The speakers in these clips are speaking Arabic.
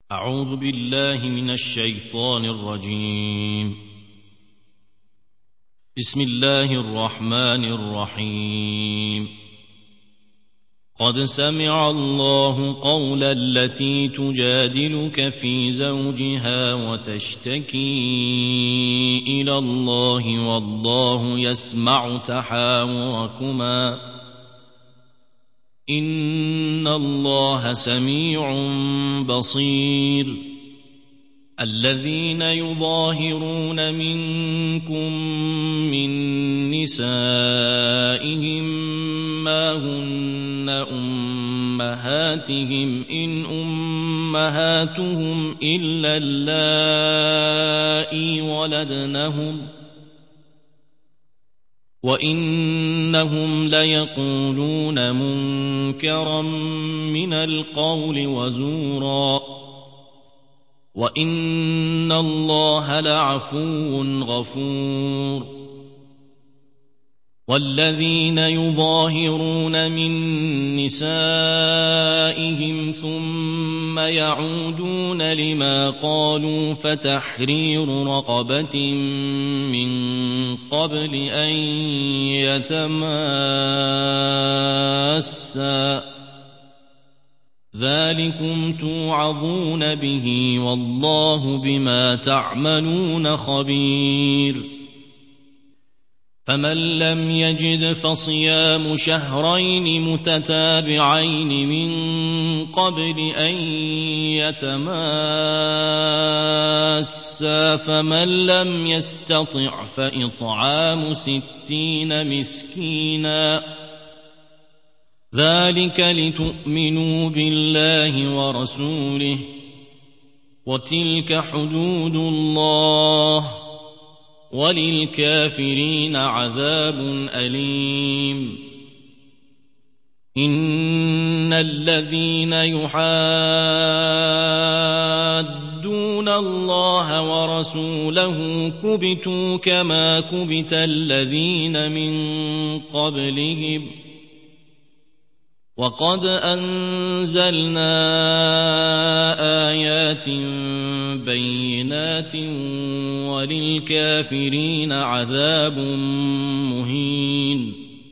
أعوذ بالله من الشيطان الرجيم. بسم الله الرحمن الرحيم. قد سمع الله قول التي تجادلك في زوجها وتشتكي إلى الله والله يسمع تحاوركما إن الله سميع بصير. الذين يظاهرون منكم من نسائهم ما هن أمهاتهم إن أمهاتهم إلا اللائي ولدنهم وإنهم ليقولون منكرا من القول وزورا وإن الله لعفو غفور. والذين يظاهرون من نسائهم ثم يعودون لما قالوا فتحرير رقبة من قبل أن يتماسا ذلكم توعظون به والله بما تعملون خبير. فمن لم يجد فصيام شهرين متتابعين من قبل أن يتماسا فمن لم يستطع فإطعام 60 مسكينا ذلك لتؤمنوا بالله ورسوله وتلك حدود الله وللكافرين عذاب أليم. إن الذين يحادون الله ورسوله كبتوا كما كبت الذين من قبلهم وقد أنزلنا آيات بينات وللكافرين عذاب مهين.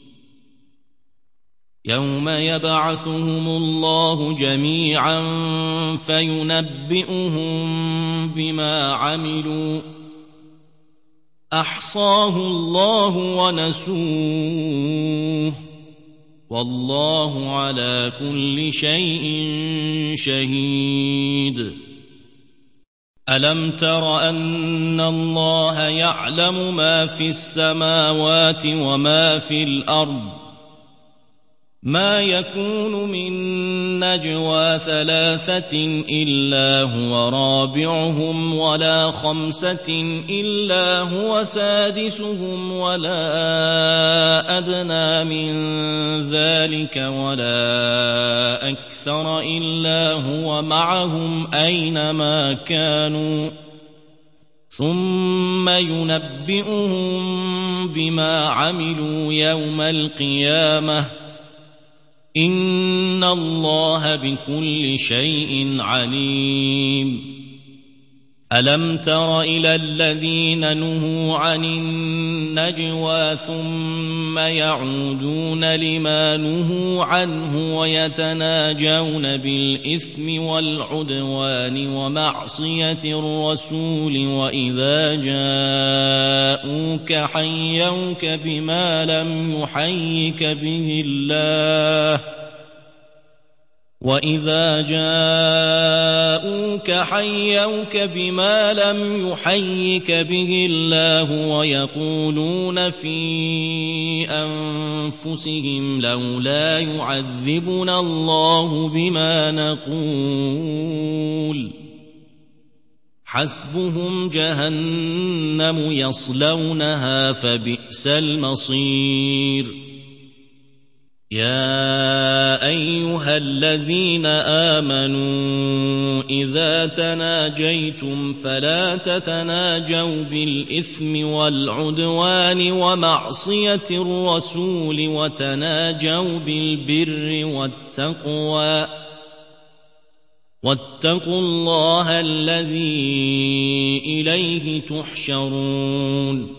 يوم يبعثهم الله جميعا فينبئهم بما عملوا أحصاه الله ونسوه والله على كل شيء شهيد. ألم تر أن الله يعلم ما في السماوات وما في الأرض ما يكون من نجوى 3 إلا هو رابعهم ولا 5 إلا هو سادسهم ولا أدنى من ذلك ولا أكثر إلا هو معهم أينما كانوا ثم ينبئهم بما عملوا يوم القيامة إن الله بكل شيء عليم. ألم تر إلى الذين نهوا عن النجوى ثم يعودون لما نهوا عنه ويتناجون بالإثم والعدوان ومعصية الرسول وإذا جاءوك حيوك بما لم يحيك به الله ويقولون في أنفسهم لولا يعذبنا الله بما نقول حسبهم جهنم يصلونها فبئس المصير. يا أيها الذين آمنوا إذا تناجيتم فلا تتناجوا بالإثم والعدوان ومعصية الرسول وتناجوا بالبر والتقوى واتقوا الله الذي إليه تحشرون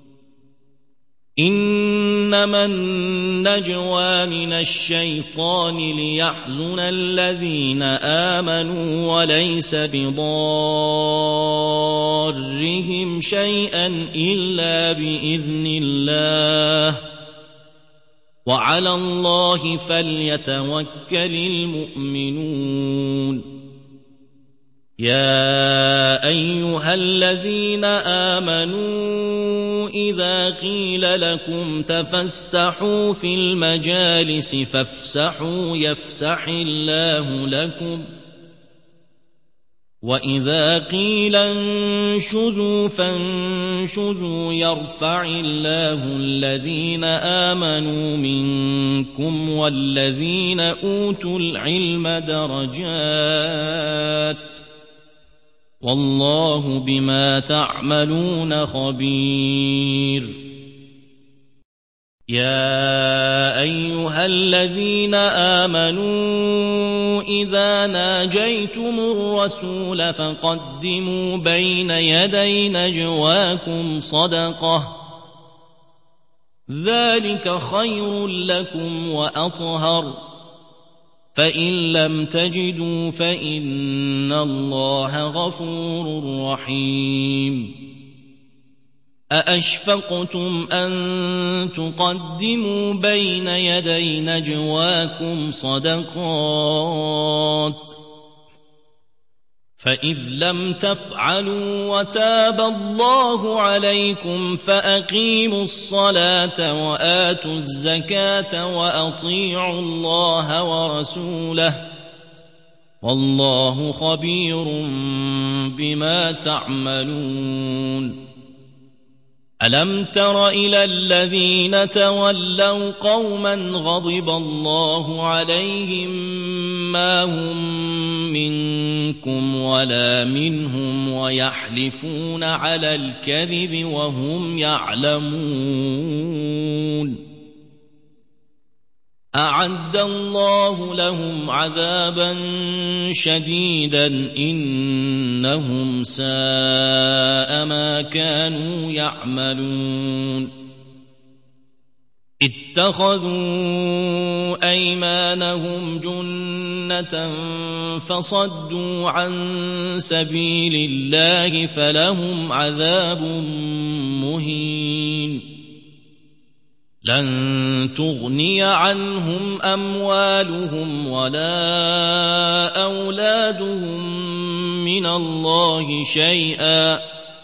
إنما النجوى من الشيطان ليحزن الذين آمنوا وليس بضارهم شيئا إلا بإذن الله وعلى الله فليتوكل المؤمنون يا أيها الذين آمنوا إذا قيل لكم تفسحوا في المجالس فافسحوا يفسح الله لكم وإذا قيل انشزوا فانشزوا يرفع الله الذين آمنوا منكم والذين أوتوا العلم درجات والله بما تعملون خبير يا أيها الذين آمنوا إذا ناجيتم الرسول فقدموا بين يدي نجواكم صدقة ذلك خير لكم وأطهر فإن لم تجدوا فإن الله غفور رحيم أأشفقتم أن تقدموا بين يدي نجواكم صدقات فإذ لم تفعلوا وتاب الله عليكم فأقيموا الصلاة وآتوا الزكاة وأطيعوا الله ورسوله والله خبير بما تعملون ألم تر إلى الذين تولوا قوما غضب الله عليهم ما هم منكم ولا منهم ويحلفون على الكذب وهم يعلمون أعد الله لهم عذابا شديدا إنهم ساء ما كانوا يعملون اتخذوا أيمانهم جنة فصدوا عن سبيل الله فلهم عذاب مهين لن تغني عنهم أموالهم ولا أولادهم من الله شيئا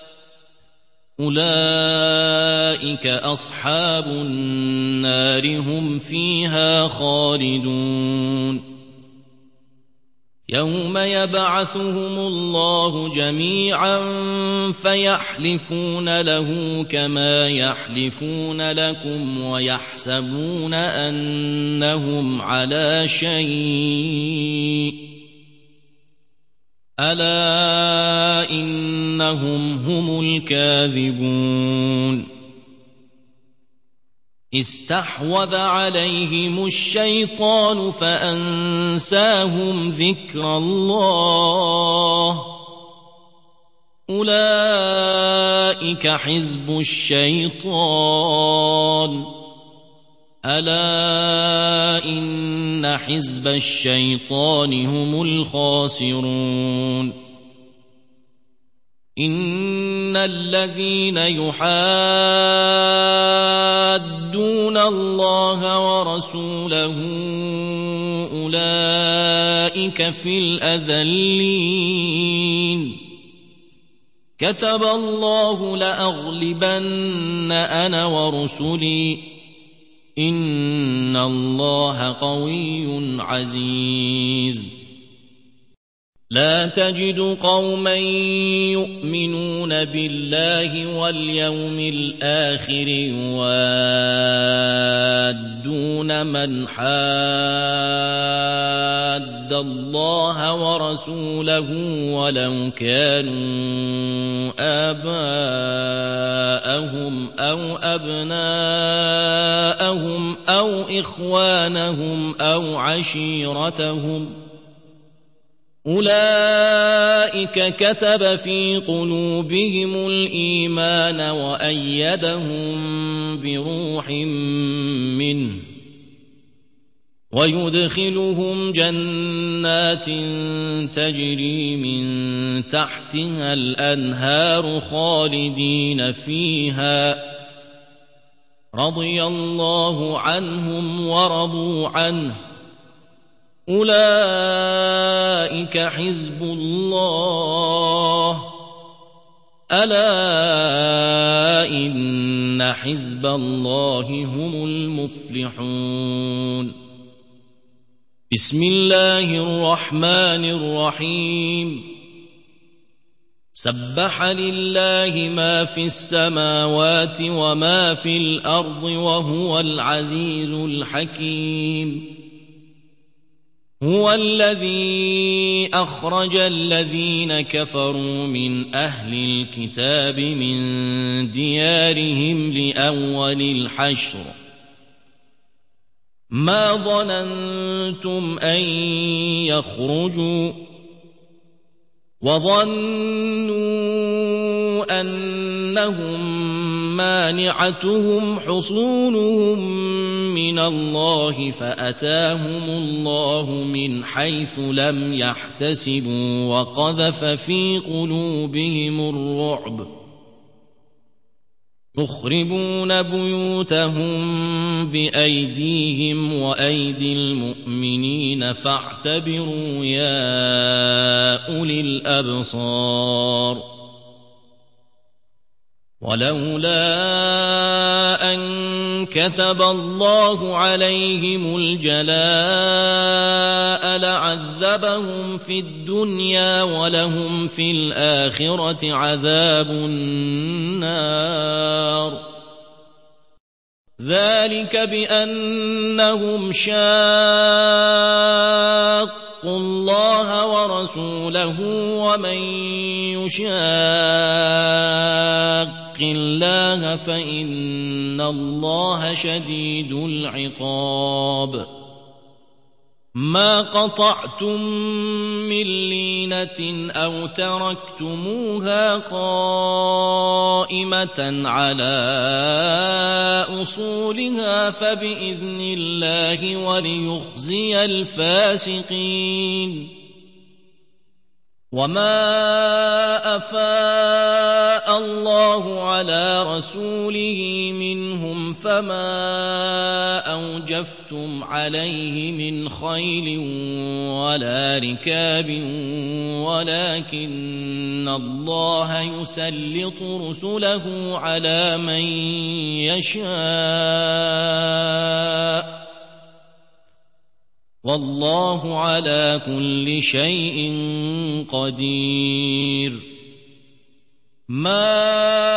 أولئك أصحاب النار هم فيها خالدون يوم يبعثهم الله جميعا فيحلفون له كما يحلفون لكم ويحسبون أنهم على شيء ألا إنهم هم الكاذبون استحوذ عليهم الشيطان فأنساهم ذكر الله أولئك حزب الشيطان ألا إن حزب الشيطان هم الخاسرون إن الذين يحادون الله ورسوله أولئك في الأذلين كتب الله لأغلبن أنا ورسلي إن الله قوي عزيز لا تجد قوما يؤمنون بالله واليوم الآخر يوادون من حاد الله ورسوله ولو كانوا آباءهم أو أبناءهم أو إخوانهم أو عشيرتهم أولئك كتب في قلوبهم الإيمان وأيدهم بروح منه ويدخلهم جنات تجري من تحتها الأنهار خالدين فيها رضي الله عنهم ورضوا عنه أولئك حزب الله ألا إن حزب الله هم المفلحون بسم الله الرحمن الرحيم سبح لله ما في السماوات وما في الأرض وهو العزيز الحكيم هو الذي أخرج الذين كفروا من أهل الكتاب من ديارهم لأول الحشر ما ظننتم أن يخرجوا وظنوا أنهم مانعتهم حصونهم من الله فأتاهم الله من حيث لم يحتسبوا وقذف في قلوبهم الرعب يخربون بيوتهم بأيديهم وأيدي المؤمنين فاعتبروا يا أولي الأبصار ولولا أن كتب الله عليهم الجلاء لعذبهم في الدنيا ولهم في الآخرة عذاب النار ذلك بأنهم شاقوا الله ورسوله ومن يشاق الله فإن الله شديد العقاب ما قطعتم من لينة أو تركتموها قائمة على أصولها فبإذن الله وليخزي الفاسقين وما أفاء الله على رسوله منهم فما أوجفتم عليه من خيل ولا ركاب ولكن الله يسلط رسله على من يشاء والله على كل شيء قدير ما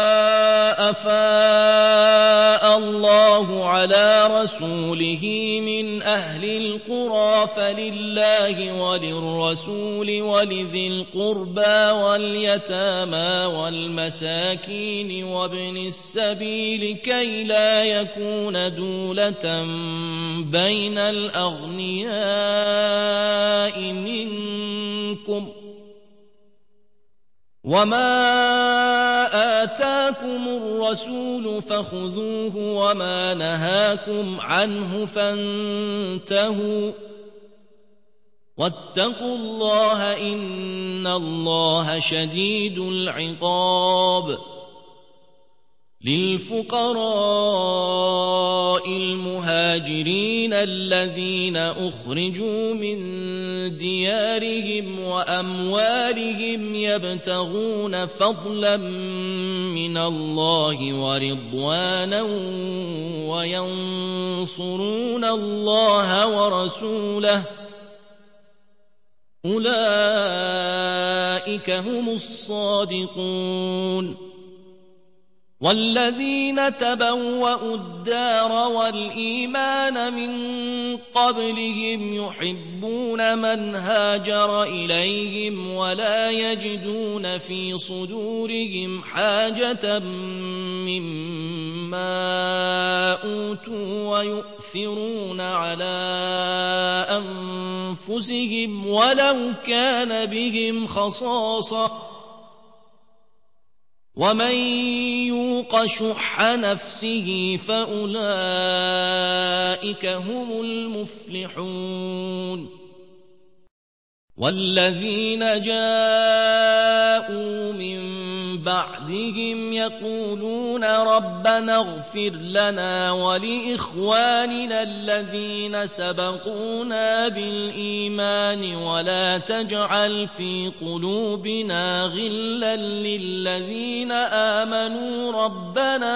أفاء الله على رسوله من أهل القرى فلله وللرسول ولذي القربى واليتامى والمساكين وابن السبيل كي لا يكون دولة بين الأغنياء منكم وما آتاكم الرسول فخذوه وما نهاكم عنه فانتهوا واتقوا الله إن الله شديد العقاب للفقراء المهاجرين الذين أخرجوا من ديارهم وأموالهم يبتغون فضلا من الله ورضوانا وينصرون الله ورسوله أولئك هم الصادقون والذين تبوأوا الدار والإيمان من قبلهم يحبون من هاجر إليهم ولا يجدون في صدورهم حاجة مما أوتوا ويؤثرون على أنفسهم ولو كان بهم خصاصة ومن يوق شح نفسه فأولئك هم المفلحون والذين جاءوا من بعدهم يقولون ربنا اغفر لنا ولإخواننا الذين سبقونا بالإيمان ولا تجعل في قلوبنا غلا للذين آمنوا ربنا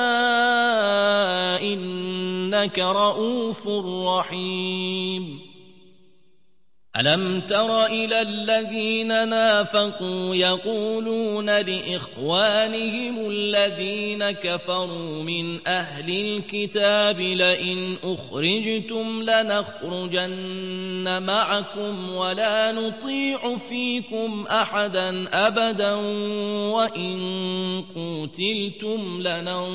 إنك رؤوف رحيم ألم تر إلى الذين نافقوا يقولون لإخوانهم الذين كفروا من أهل الكتاب لئن أخرجتم لنخرجن معكم ولا نطيع فيكم أحدا أبدا وإن قتلتم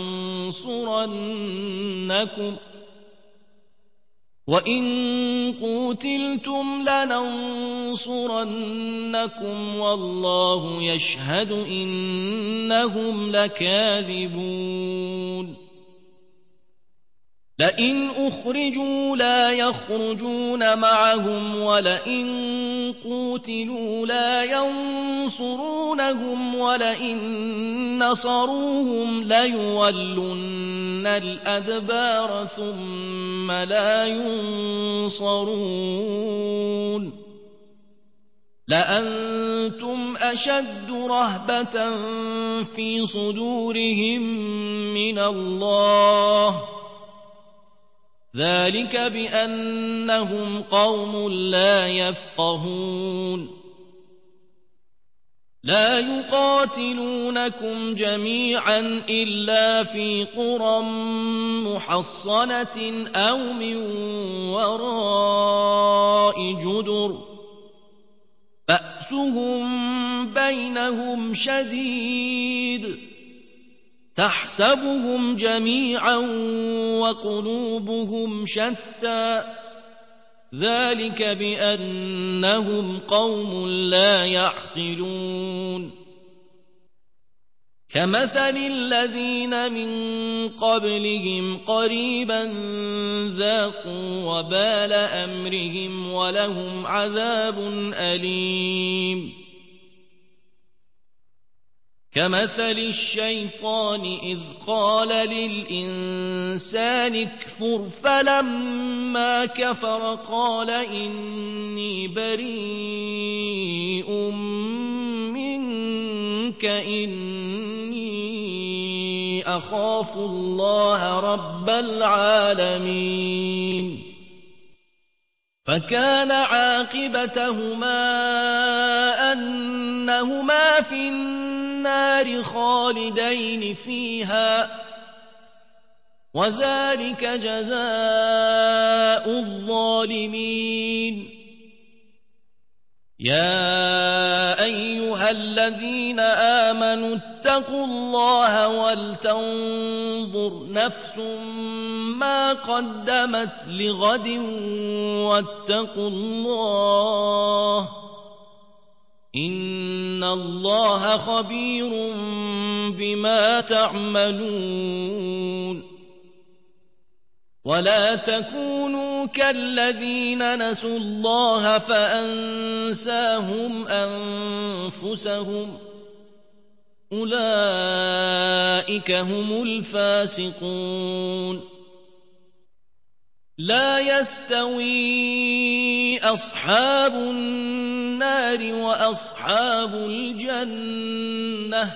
لننصرنكم والله يشهد إنهم لكاذبون لئن أخرجوا لا يخرجون معهم ولئن قوتلوا لا ينصرونهم ولئن نصروهم ليولن الأدبار ثم لا ينصرون لأنتم أشد رهبة في صدورهم من الله ذلك بأنهم قوم لا يفقهون لا يقاتلونكم جميعا إلا في قرى محصنة أو من وراء جدر بأسهم بينهم شديد تحسبهم جميعا وقلوبهم شتى ذلك بأنهم قوم لا يعقلون كمثل الذين من قبلهم قريبا ذاقوا وبال أمرهم ولهم عذاب أليم كمثل الشيطان إذ قال للإنسان اكفر فلما كفر قال إني بريء منك إني أخاف الله رب العالمين فكان عاقبتهما أنهما في النار خالدين فيها وذلك جزاء الظالمين يا أيها الذين آمنوا اتقوا الله ولتنظر نفس ما قدمت لغد واتقوا الله إن الله خبير بما تعملون ولا تكونوا كالذين نسوا الله فأنساهم أنفسهم أولئك هم الفاسقون لا يستوي أصحاب النار وأصحاب الجنة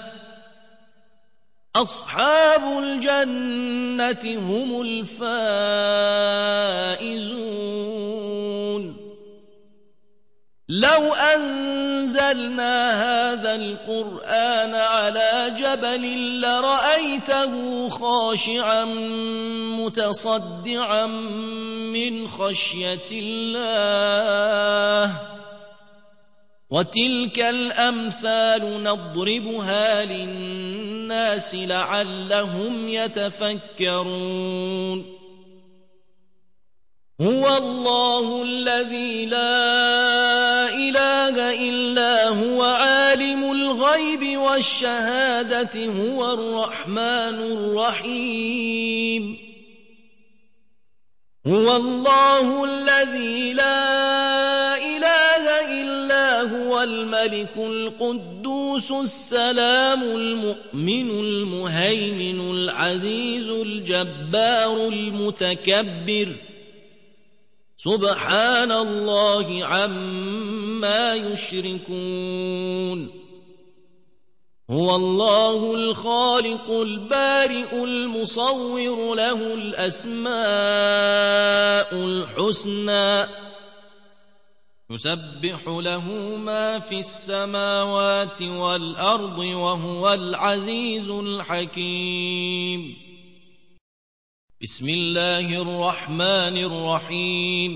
أصحاب الجنة هم الفائزون لو أنزلنا هذا القرآن على جبل لرأيته خاشعا متصدعا من خشية الله وتلك الأمثال نضربها للناس لعلهم يتفكرون هو الله الذي لا إله إلا هو عالم الغيب والشهادة هو الرحمن الرحيم هو الله الذي لا إله إلا هو الملك القدوس السلام المؤمن المهيمن العزيز الجبار المتكبر سبحان الله عما يشركون هو الله الخالق البارئ المصور له الأسماء الحسنى يسبح له ما في السماوات والأرض وهو العزيز الحكيم بسم الله الرحمن الرحيم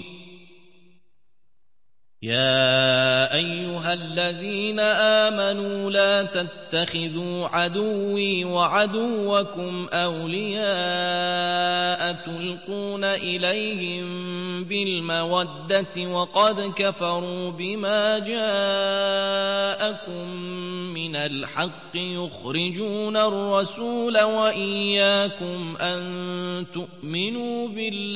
يا أيها الذين آمنوا لا تتخذوا عدوي وعدوكم أولياء تلقون إليهم بالمودة وقد كفروا بما جاءكم من الحق يخرجون الرسول وإياكم أن تؤمنوا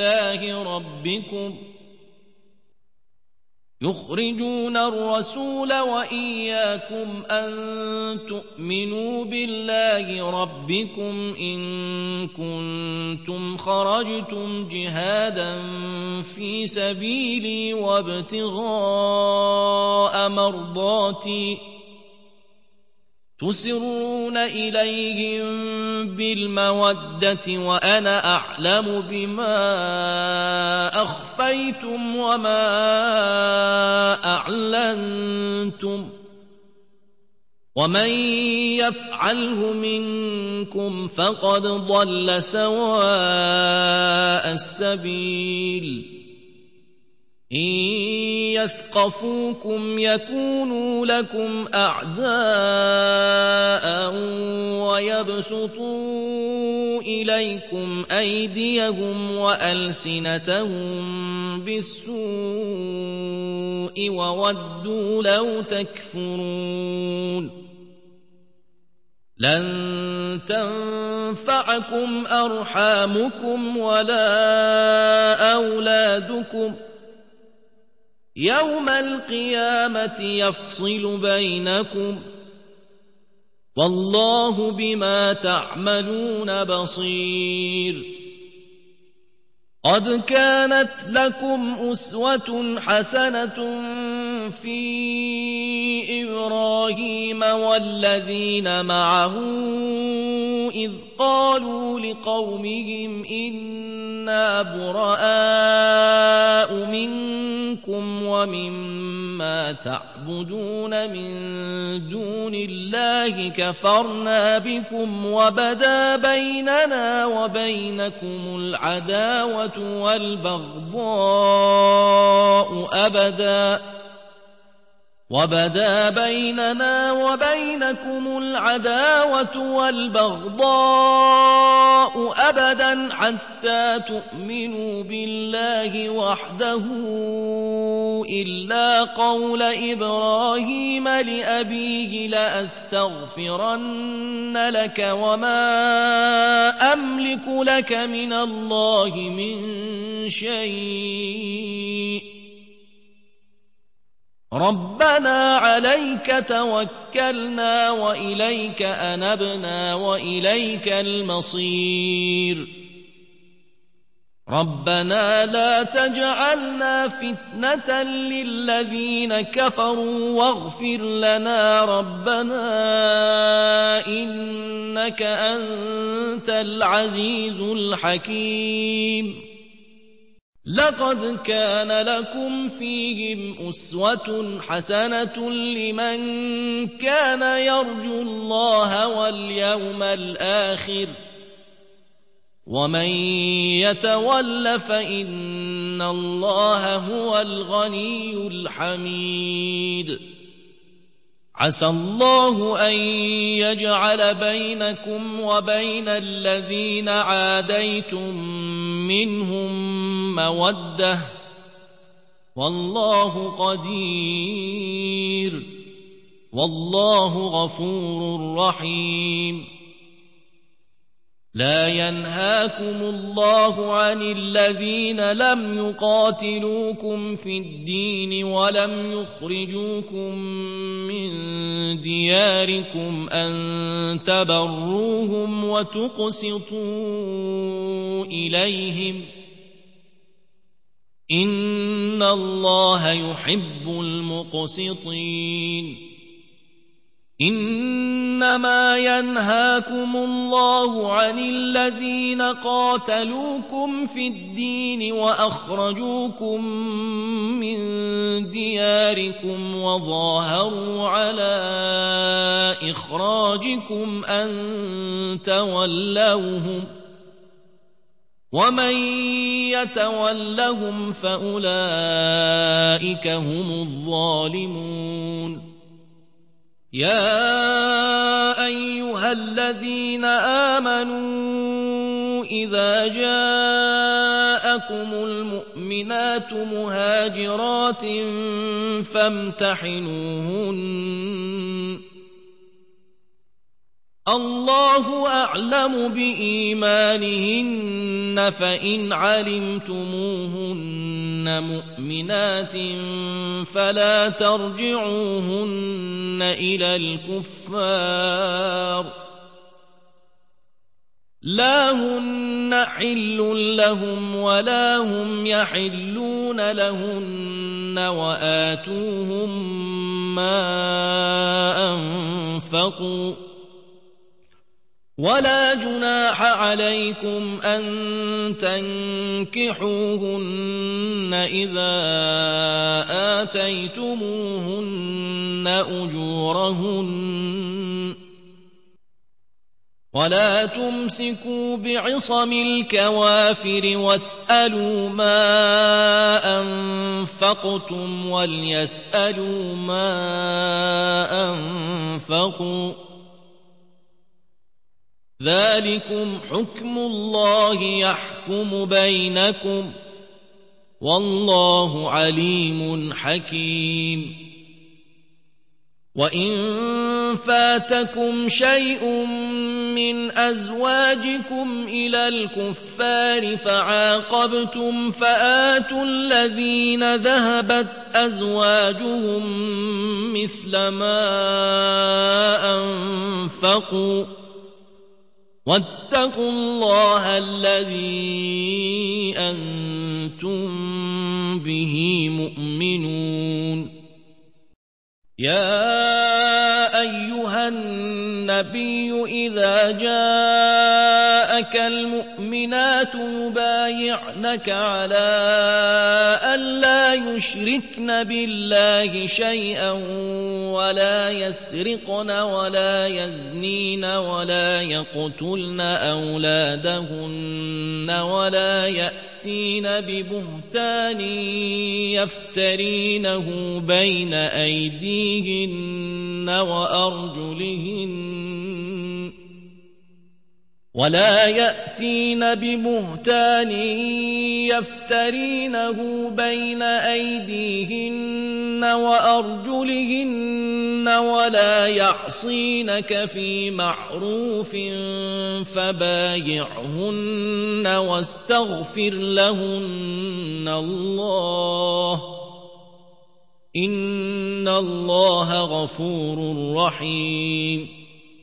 بالله ربكم إن كنتم خرجتم جهادا في سبيلي وابتغاء مرضاتي تسرون إليهم بالمودة وأنا أعلم بما أخفيتم وما أعلنتم ومن يفعله منكم فقد ضل سواء السبيل إن يثقفوكم يكونوا لكم أعداء ويبسطوا إليكم أيديهم وألسنتهم بالسوء وودوا لو تكفرون لن تنفعكم أرحامكم ولا أولادكم يوم القيامة يفصل بينكم والله بما تعملون بصير قد كانت لكم أسوة حسنة في إبراهيم والذين معه إذ قالوا لقومهم إنا براء منكم ومما تعبدون من دون الله كفرنا بكم وبدا بيننا وبينكم العداوة والبغضاء أبدا حتى تؤمنوا بالله وحده إلا قول إبراهيم لأبيه لأستغفرن لك وما أملك لك من الله من شيء ربنا عليك توكلنا وإليك أنبنا وإليك المصير ربنا لا تجعلنا فتنة للذين كفروا واغفر لنا ربنا إنك أنت العزيز الحكيم لقد كان لكم فيهم أسوة حسنة لمن كان يرجو الله واليوم الآخر ومن يتول فإن الله هو الغني الحميد عسى الله أن يجعل بينكم وبين الذين عاديتم منهم مودة والله قدير والله غفور رحيم لا ينهاكم الله عن الذين لم يقاتلوكم في الدين ولم يخرجوكم من دياركم أن تبروهم وتقسطوا إليهم إن الله يحب المقسطين إنما ينهاكم الله عن الذين قاتلوكم في الدين وأخرجوكم من دياركم وظاهروا على إخراجكم أن تولوهم ومن يتولهم فأولئك هم الظالمون يا أيها الذين آمنوا إذا جاءكم المؤمنات مهاجرات فامتحنوهن الله أعلم بإيمانهن فإن علمتموهن مؤمنات فلا ترجعوهن إلى الكفار لا هن حل لهم ولا هم يحلون لهن وآتوهم ما أنفقوا ولا جناح عليكم أن تنكحوهن إذا آتيتموهن أجورهن ولا تمسكوا بعصم الكوافر واسألوا ما أنفقتم وليسألوا ما أنفقوا ذلكم حكم الله يحكم بينكم والله عليم حكيم وإن فاتكم شيء من أزواجكم إلى الكفار فعاقبتم فآتوا الذين ذهبت أزواجهم مثل ما أنفقوا واتقوا الله الذي أنتم به مؤمنون يا أيها النبي إذا جاءك المؤمنات يبايعنك على ألا يشركن بالله شيئا ولا يسرقن ولا يزنين ولا يقتلن أولادهن ولا يأتين ببهتان يفترينه بين أيديهن وأرجلهن ولا يعصينك في معروف فبايعهن واستغفر لهن الله إن الله غفور رحيم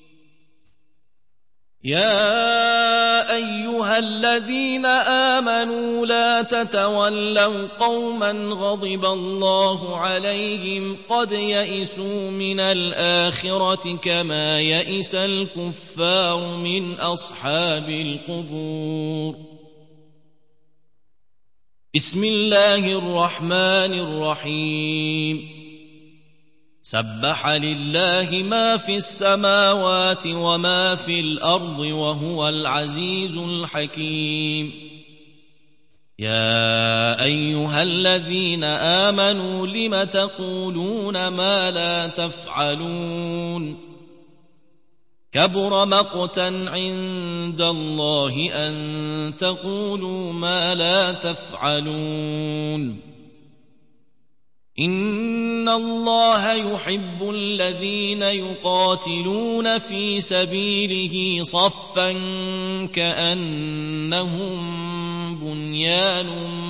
يا أيها الذين آمنوا لا تتولوا قوما غضب الله عليهم قد يئسوا من الآخرة كما يئس الكفار من أصحاب القبور بسم الله الرحمن الرحيم سبح لله ما في السماوات وما في الأرض وهو العزيز الحكيم يا أيها الذين آمنوا لم تقولون ما لا تفعلون كبر مقتا عند الله أن تقولوا ما لا تفعلون إن الله يحب الذين يقاتلون في سبيله صفا كأنهم بنيان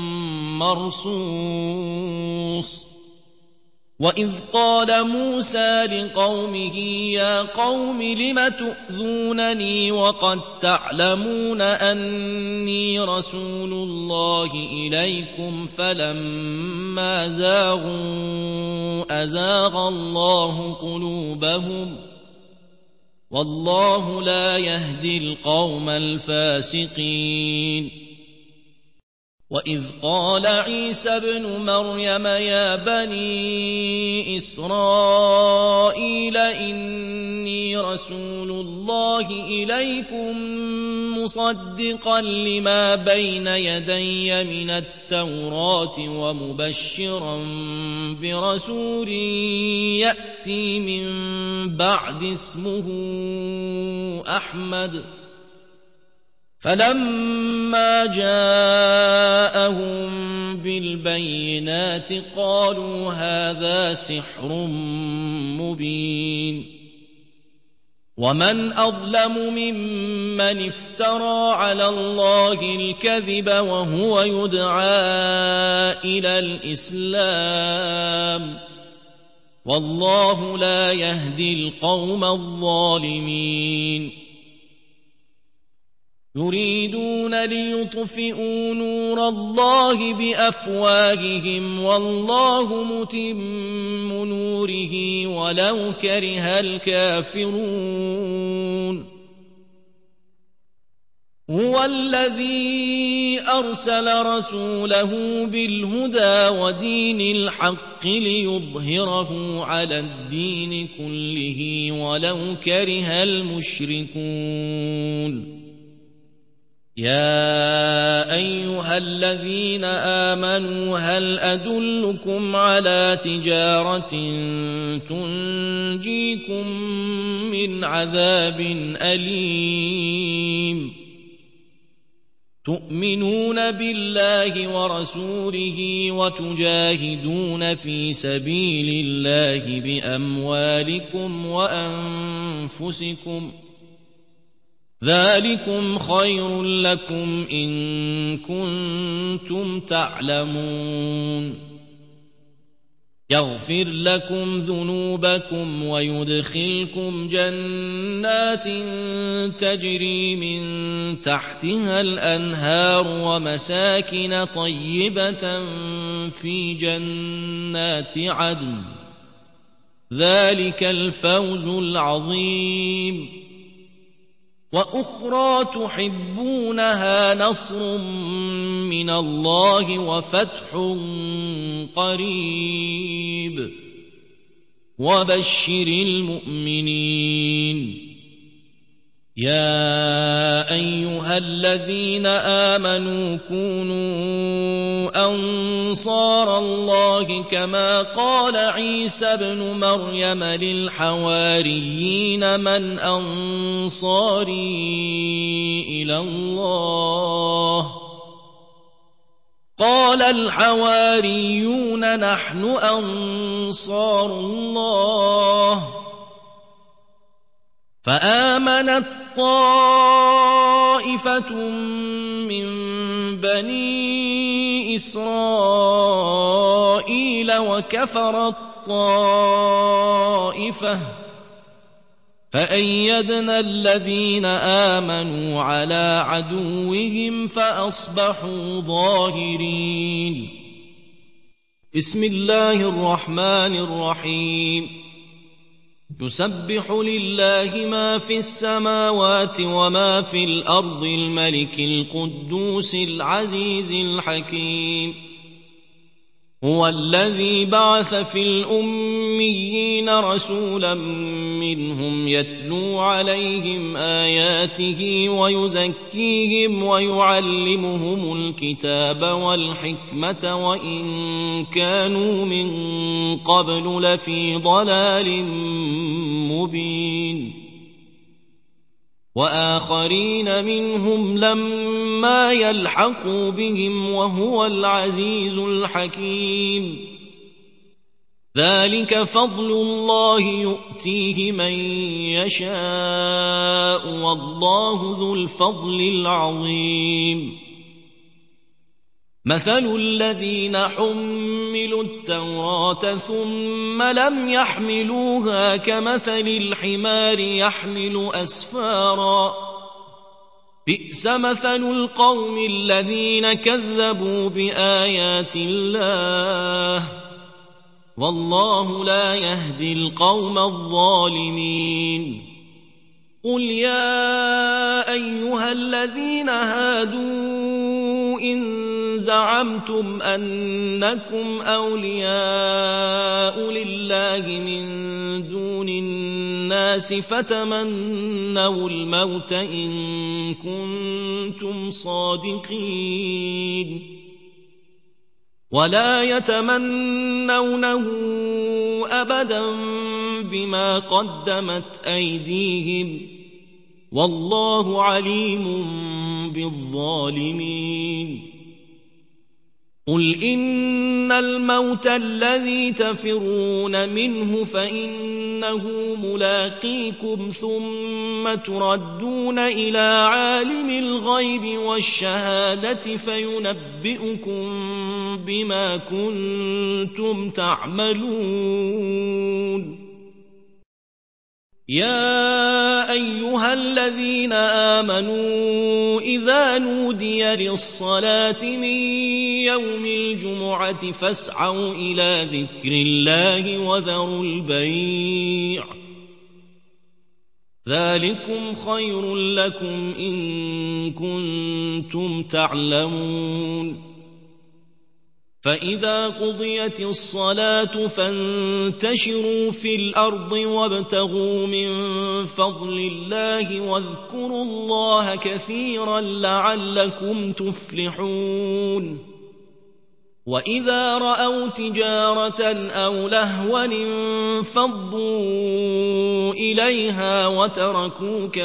مرصوص وإذ قال موسى لقومه يا قوم لم تؤذونني وقد تعلمون أني رسول الله إليكم فلما زاغوا أزاغ الله قلوبهم والله لا يهدي القوم الفاسقين وإذ قال عيسى ابن مريم يا بني إسرائيل إني رسول الله إليكم مصدقا لما بين يدي من التوراة ومبشرا برسول يأتي من بعد اسمه أحمد فلما جاءهم بالبينات قالوا هذا سحر مبين ومن أظلم ممن افترى على الله الكذب وهو يدعى إلى الإسلام والله لا يهدي القوم الظالمين يريدون ليطفئوا نور الله بأفواههم والله متم نوره ولو كره الكافرون هو الذي أرسل رسوله بالهدى ودين الحق ليظهره على الدين كله ولو كره المشركون يا أيها الذين آمنوا هل أدلكم على تجارة تنجيكم من عذاب أليم تؤمنون بالله ورسوله وتجاهدون في سبيل الله بأموالكم وأنفسكم ذلكم خير لكم إن كنتم تعلمون يغفر لكم ذنوبكم ويدخلكم جنات تجري من تحتها الأنهار ومساكن طيبة في جنات عدن ذلك الفوز العظيم وأخرى تحبونها نصر من الله وفتح قريب وبشر المؤمنين يا أيها الذين آمنوا كونوا أنصار الله كما قال عيسى ابن مريم للحواريين من أنصاري إلى الله قال الحواريون نحن أنصار الله فآمنت طائفة من بني إسرائيل وكفرت طائفة فأيدنا الذين آمنوا على عدوهم فأصبحوا ظاهرين بسم الله الرحمن الرحيم يسبح لله ما في السماوات وما في الأرض الملك القدوس العزيز الحكيم. هو الذي بعث في الأميين رسولا منهم يتلو عليهم آياته ويزكيهم ويعلمهم الكتاب والحكمة وإن كانوا من قبل لفي ضلال مبين. وآخرين منهم لما يلحقوا بهم وهو العزيز الحكيم. ذلك فضل الله يؤتيه من يشاء والله ذو الفضل العظيم. مثل الذين حملوا التوراة ثم لم يحملوها كمثل الحمار يحمل أسفارا بئس مثل القوم الذين كذبوا بآيات الله والله لا يهدي القوم الظالمين. قل يا أيها الذين هادوا إن زعمتم أنكم أولياء لله من دون الناس فتمنوا الموت إن كنتم صادقين ولا يتمنونه أبدا بما قدمت أيديهم والله عليم بالظالمين. قل إن الموت الذي تفرون منه فإنه ملاقيكم ثم تردون إلى عالم الغيب والشهادة فينبئكم بما كنتم تعملون. يا أيها الذين آمنوا إذا نودي للصلاة من يوم الجمعة فاسعوا إلى ذكر الله وذروا البيع ذلكم خير لكم إن كنتم تعلمون. فإذا قضيت الصلاة فانتشروا في الأرض وابتغوا من فضل الله واذكروا الله كثيرا لعلكم تفلحون. وإذا رأوا تجارة أو لهوا انفضوا إليها وتركوك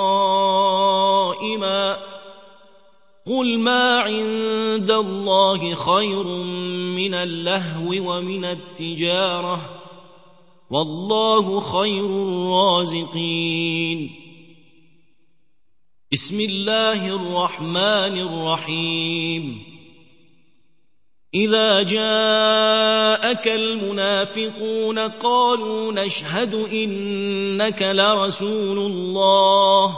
قائما قل ما عند الله خير من اللهو ومن التجارة والله خير الرازقين. بسم الله الرحمن الرحيم. إذا جاءك المنافقون قالوا نشهد إنك لرسول الله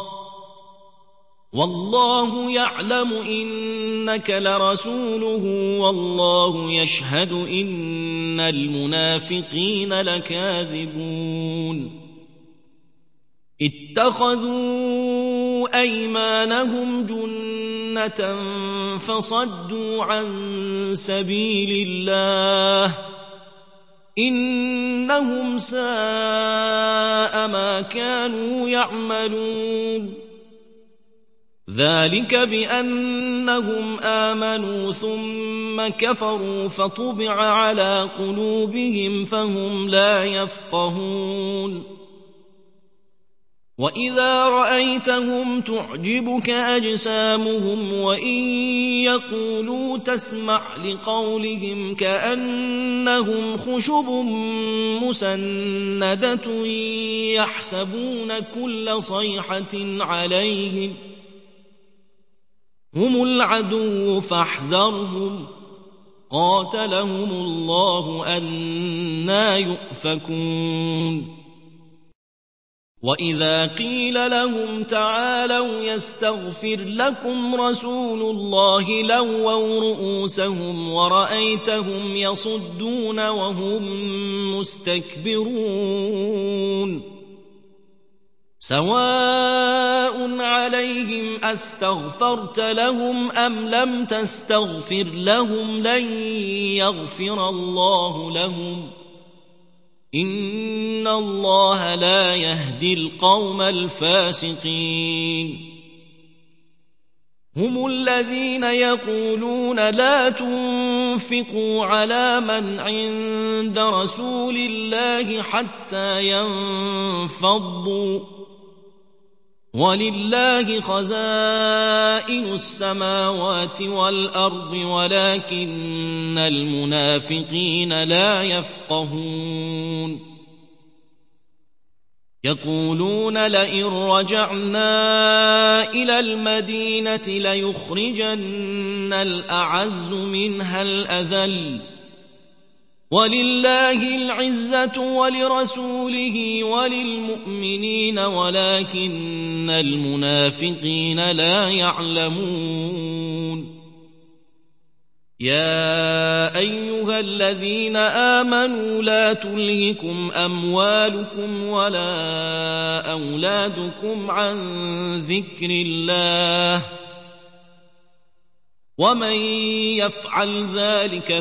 والله يعلم إنك لرسوله والله يشهد إن المنافقين لكاذبون. اتخذوا أيمانهم جنة فصدوا عن سبيل الله إنهم ساء ما كانوا يعملون. ذلك بأنهم آمنوا ثم كفروا فطبع على قلوبهم فهم لا يفقهون. وإذا رأيتهم تعجبك أجسامهم وإن يقولوا تسمع لقولهم كأنهم خشب مسندة يحسبون كل صيحة عليهم هم العدو فاحذرهم قاتلهم الله أنى يؤفكون. وإذا قيل لهم تعالوا يستغفر لكم رسول الله لووا رؤوسهم ورأيتهم يصدون وهم مستكبرون. سواء عليهم أستغفرت لهم أم لم تستغفر لهم لن يغفر الله لهم إن الله لا يهدي القوم الفاسقين هم الذين يقولون لا تنفقوا على من عند رسول الله حتى ينفضوا ولله خزائن السماوات والأرض ولكن المنافقين لا يفقهون يقولون لئن رجعنا إلى المدينة ليخرجن الأعز منها الأذل ولله العزة ولرسوله وللمؤمنين ولكن المنافقين لا يعلمون يا أيها الذين آمنوا لا تلهكم أموالكم ولا أولادكم عن ذكر الله ومن يفعل ذلك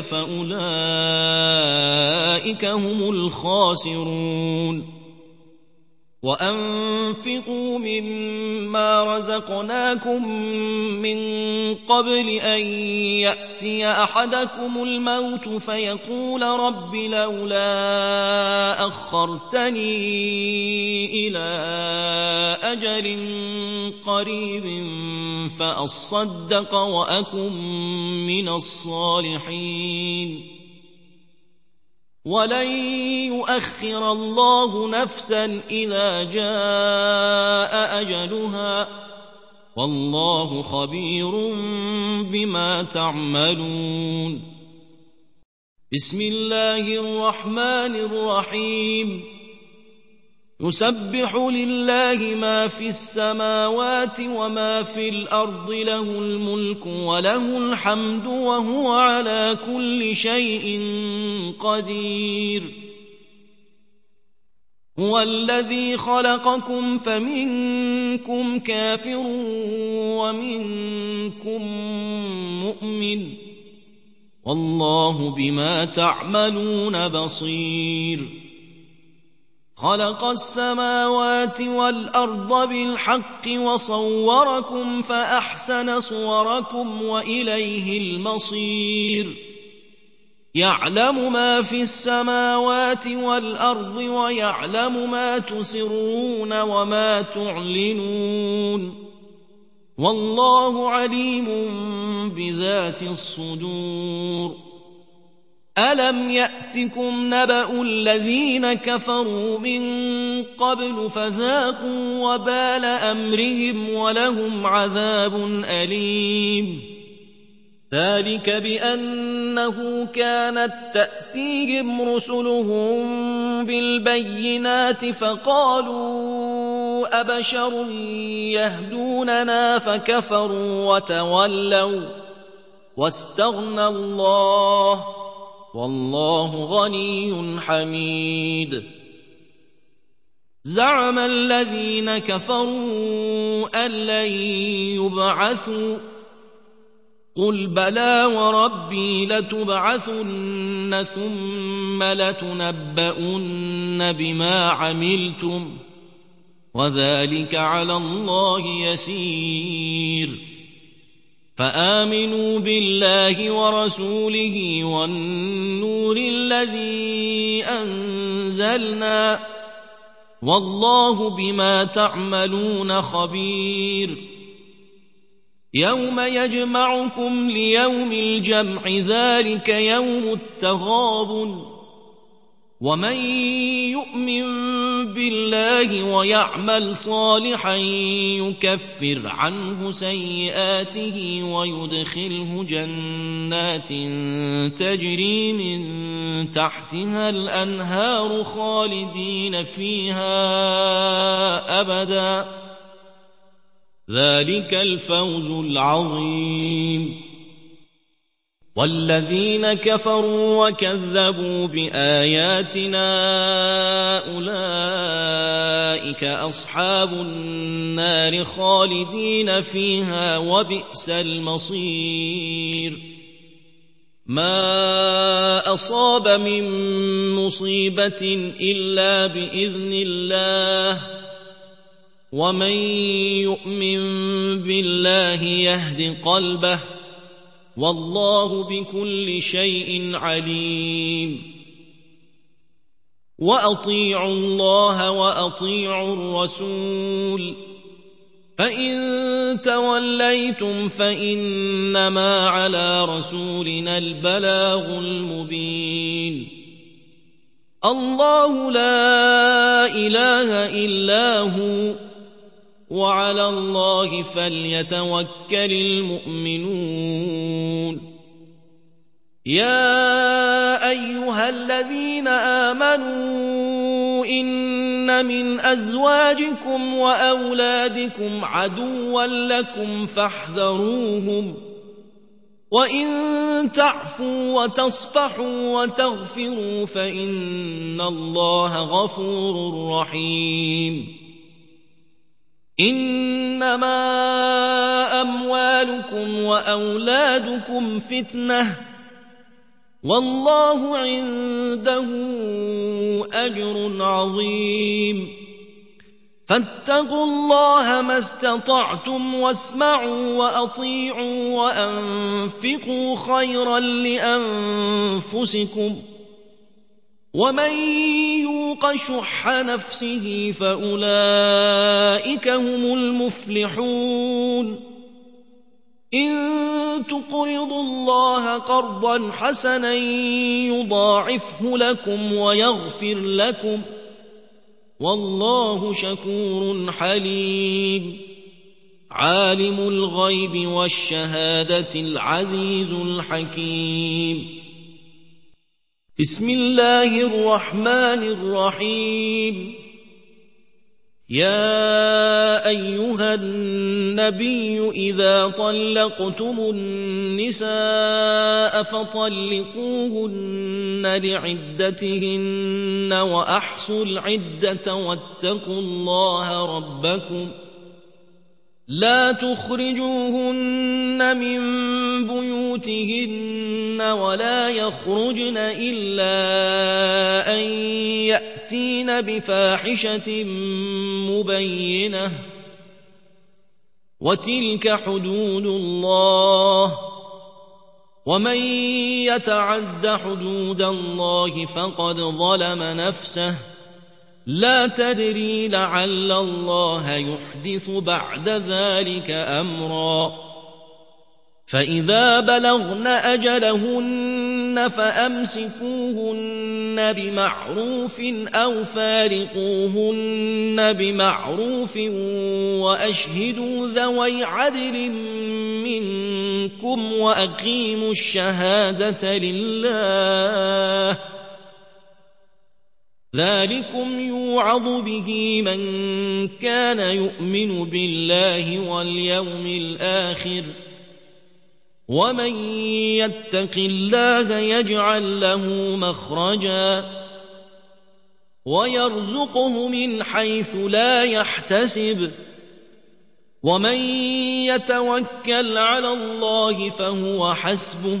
فأولئك هم الخاسرون وأنفقوا مما رزقناكم من قبل أن يأتي أحدكم الموت فيقول رب لولا أخرتني إلى أجل قريب فأصدق وأكن من الصالحين ولن يؤخر الله نفسا إذا جاء أجلها والله خبير بما تعملون بسم الله الرحمن الرحيم يسبح لله ما في السماوات وما في الأرض له الملك وله الحمد وهو على كل شيء قدير هو الذي خلقكم فمنكم كافر ومنكم مؤمن والله بما تعملون بصير خلق السماوات والأرض بالحق وصوركم فأحسن صوركم وإليه المصير يعلم ما في السماوات والأرض ويعلم ما تسرون وما تعلنون والله عليم بذات الصدور ألم يأتكم نبأ الذين كفروا من قبل فذاقوا وبال أمرهم ولهم عذاب أليم ذلك بأنه كانت تأتيهم رسلهم بالبينات فقالوا أبشر يهدوننا فكفروا وتولوا واستغنى الله والله غني حميد زعم الذين كفروا أن لن يبعثوا قل بلى وربي لتبعثن ثم لتنبؤن بما عملتم وذلك على الله يسير فآمنوا بالله ورسوله والنور الذي أنزلنا والله بما تعملون خبير يوم يجمعكم ليوم الجمع ذلك يوم التغابن ومن يؤمن بالله ويعمل صالحا يكفر عنه سيئاته ويدخله جنات تجري من تحتها الأنهار خالدين فيها أبدا ذلك الفوز العظيم والذين كفروا وكذبوا بآياتنا أولئك أولئك أصحاب النار خالدين فيها وبئس المصير ما أصاب من مصيبة إلا بإذن الله ومن يؤمن بالله يهد قلبه والله بكل شيء عليم وأطيعوا الله وأطيعوا الرسول فإن توليتم فإنما على رسولنا البلاغ المبين الله لا إله إلا هو وعلى الله فليتوكل المؤمنون يا أيها الذين آمنوا إن من أزواجكم وأولادكم عدوا لكم فاحذروهم وإن تعفوا وتصفحوا وتغفروا فإن الله غفور رحيم إنما أموالكم وأولادكم فتنة والله عنده أجر عظيم فاتقوا الله ما استطعتم واسمعوا وأطيعوا وأنفقوا خيرا لأنفسكم ومن يوق شح نفسه فأولئك هم المفلحون إن تقرضوا الله قرضا حسنا يضاعفه لكم ويغفر لكم والله شكور حليم عالم الغيب والشهادة العزيز الحكيم بسم الله الرحمن الرحيم يا أيها النبي إذا طلقتم النساء فطلقوهن لعدتهن وأحصوا العدة واتقوا الله ربكم لا تخرجوهن من بيوتهن ولا يخرجن إلا أن يأتين بفاحشة مبينة وتلك حدود الله ومن يتعد حدود الله فقد ظلم نفسه لا تدري لعل الله يحدث بعد ذلك أمرا فإذا بلغن أجلهن فأمسكوهن بمعروف أو فارقوهن بمعروف وأشهدوا ذوي عدل منكم وأقيموا الشهادة لله ذلكم يوعظ به من كان يؤمن بالله واليوم الآخر ومن يتق الله يجعل له مخرجا ويرزقه من حيث لا يحتسب ومن يتوكل على الله فهو حسبه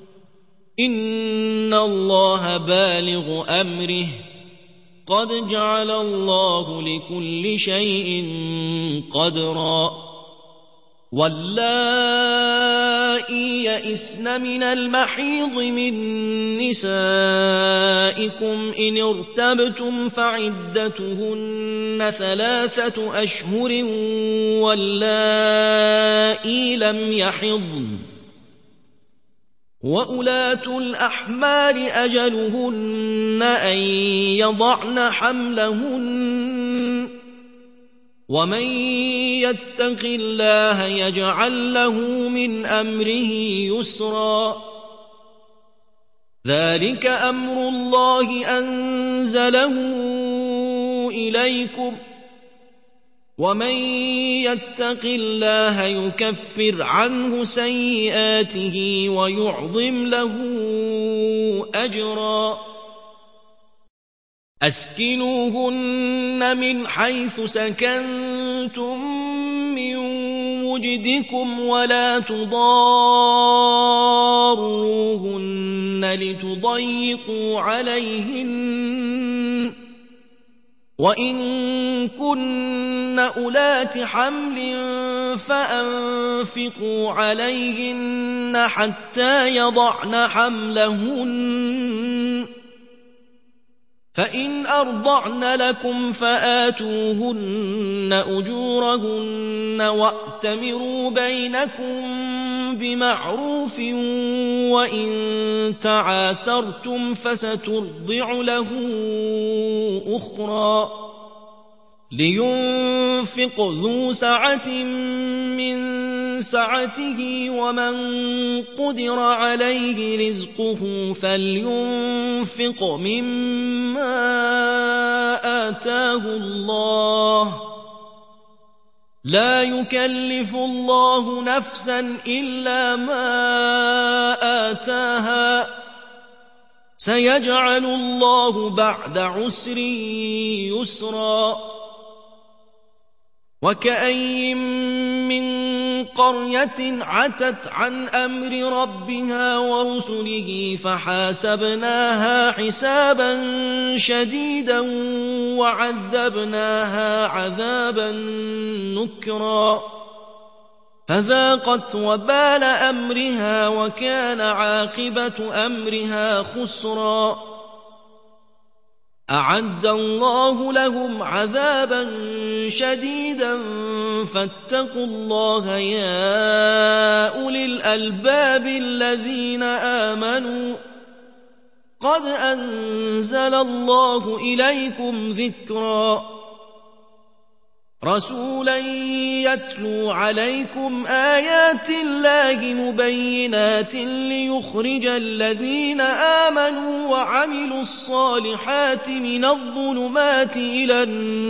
إن الله بالغ أمره قد جعل الله لكل شيء قدرا واللائي يئسن من المحيض من نسائكم إن ارتبتم فعدتهن 3 أشهر واللائي لم يحضن وأولاة الأحمال أجلهن أن يضعن حملهن ومن يتق الله يجعل له من أمره يسرا ذلك أمر الله أنزله إليكم ومن يتق الله يكفر عنه سيئاته ويعظم له أجرا أسكنوهن من حيث سكنتم من وجدكم ولا تضاروهن لتضيقوا عليهن وإن كن أولات حمل فأنفقوا عليهن حتى يضعن حملهن فإن أرضعن لكم فآتوهن أجورهن وأتمروا بينكم بمعروف وإن تعاسرتم فسترضع له أخرى لينفق ذو سعة من سعته ومن قدر عليه رزقه فلينفق مما آتاه الله لا يكلف الله نفسا إلا ما آتاها سيجعل الله بعد عسر يسرا وكأين من قرية عتت عن أمر ربها ورسله فحاسبناها حسابا شديدا وعذبناها عذابا نكرا فذاقت وبال أمرها وكان عاقبة أمرها خسرا أعد الله لهم عذابا شديدا فاتقوا الله يا أولي الألباب الذين آمنوا قد أنزل الله إليكم ذكرا رسولا يتلو عليكم آيات الله مبينات ليخرج الذين آمنوا وعملوا الصالحات من الظلمات إلى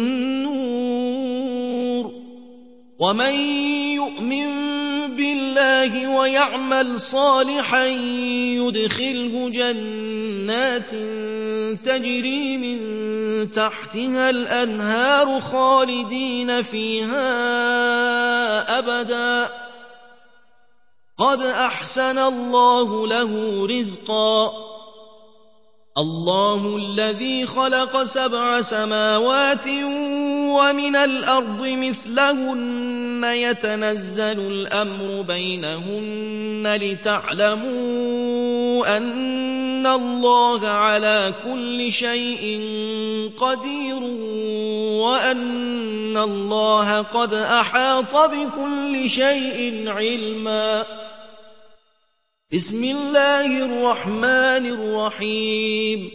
النور ومن يؤمن بالله ويعمل صالحا يدخله جنات تجري من تحتها الأنهار خالدين فيها أبدا قد أحسن الله له رزقا الله الذي خلق 7 سماوات ومن الأرض مثلهن يتنزل الأمر بينهن لتعلموا أن الله على كل شيء قدير وأن الله قد أحاط بكل شيء علما بسم الله الرحمن الرحيم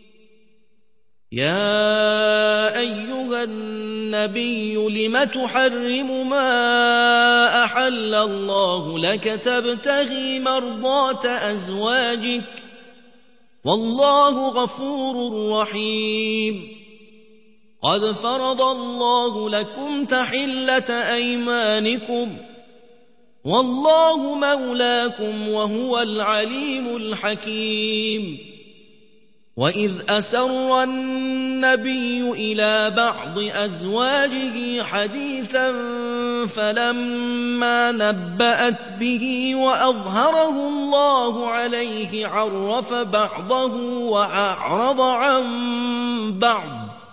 يا أيها النبي لم تحرم ما أحل الله لك تبتغي مرضات أزواجك والله غفور رحيم قد فرض الله لكم تحلة أيمانكم والله مولاكم وهو العليم الحكيم وإذ أسر النبي إلى بعض أزواجه حديثا فلما نبأت به وأظهره الله عليه عرف بعضه وأعرض عن بعض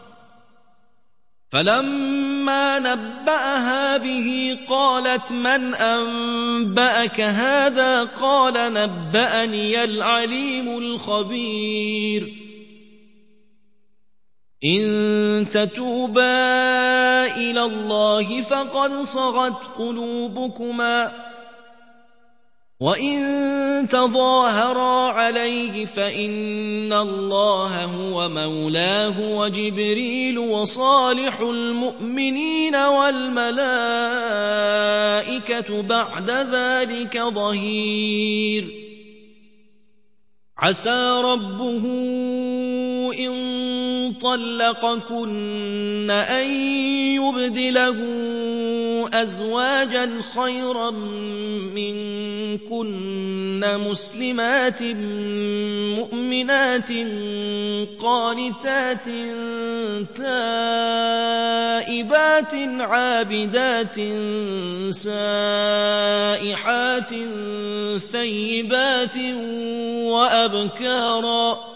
فلما نبأها به قالت من أنبأك هذا قال نبأني العليم الخبير إن تتوبا إلى الله فقد صغت قلوبكما وإن تظاهرا عليه فإن الله هو مولاه وجبريل وصالح المؤمنين والملائكة بعد ذلك ظهير عسى ربه إن طلقكن أن يبدله أزواجا خيرا منكن مسلمات مؤمنات قانتات تائبات عابدات سائحات ثيبات وأبكارا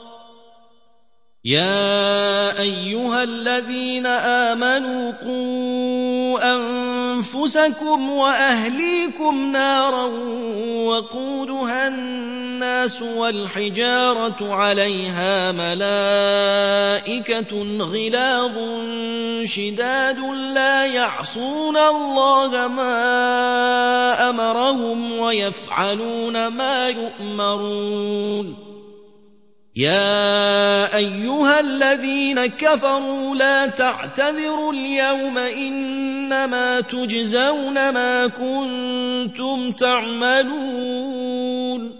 يا أيها الذين آمنوا قوا أنفسكم وأهليكم نارا وقودها الناس والحجارة عليها ملائكة غلاظ شداد لا يعصون الله ما أمرهم ويفعلون ما يؤمرون يا أيها الذين كفروا لا تعتذروا اليوم إنما تجزون ما كنتم تعملون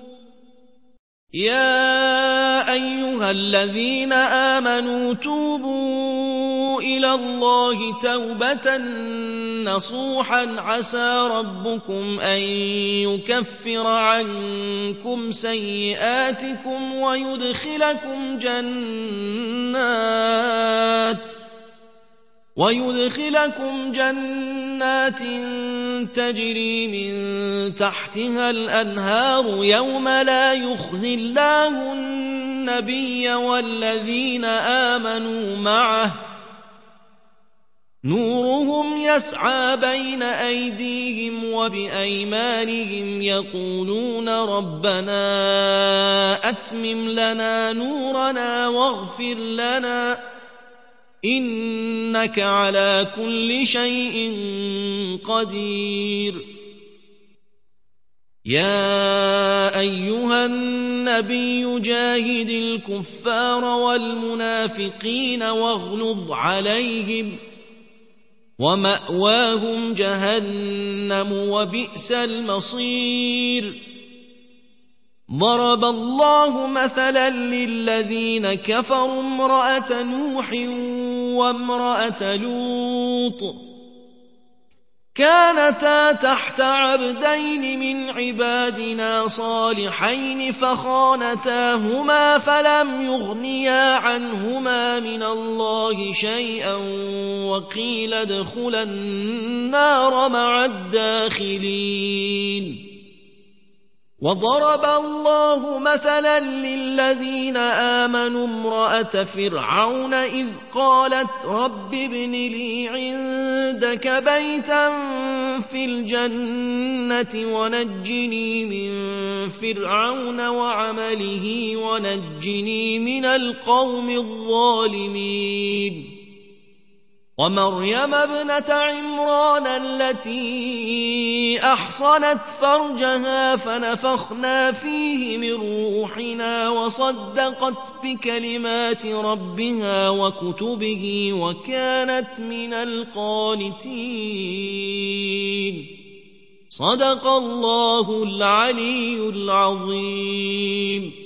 يا أيها الذين آمنوا توبوا إلى الله توبة نصوحا عسى ربكم أن يكفر عنكم سيئاتكم ويدخلكم جنات تجري من تحتها الأنهار يوم لا يخزي الله النبي والذين آمنوا معه نورهم يسعى بين أيديهم وبأيمانهم يقولون ربنا أتمم لنا نورنا واغفر لنا إنك على كل شيء قدير يا أيها النبي جاهد الكفار والمنافقين واغلظ عليهم ومأواهم جهنم وبئس المصير ضرب الله مثلا للذين كفروا امرأة نوح وامرأة لوط كانتا تحت عبدين من عبادنا صالحين فخانتاهما فلم يغنيا عنهما من الله شيئا وقيل ادخلا النار مع الداخلين وضرب الله مثلا للذين آمنوا امرأة فرعون إذ قالت رب ابن لي عندك بيتا في الجنة ونجني من فرعون وعمله ونجني من القوم الظالمين ومريم ابنة عمران التي أحصنت فرجها فنفخنا فيه من روحنا وصدقت بكلمات ربها وكتبه وكانت من القانتين صدق الله العلي العظيم.